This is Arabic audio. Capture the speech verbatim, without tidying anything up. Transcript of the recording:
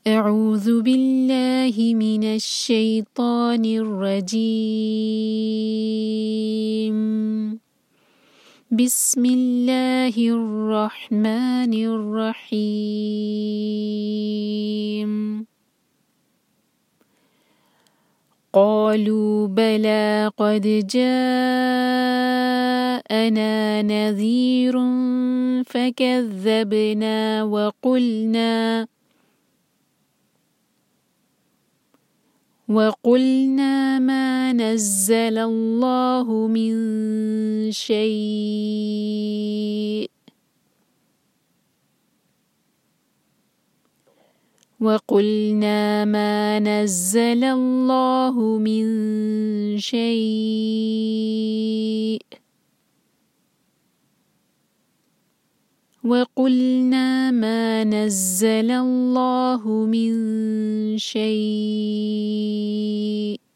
أعوذ بالله من الشيطان الرجيم. بسم الله الرحمن الرحيم. قالوا بلى قد جاءنا نذير فكذبنا وقلنا وقلنا ما نزل الله من شيء وقلنا ما نزل الله من شيء وقلنا ما نزل الله من شيء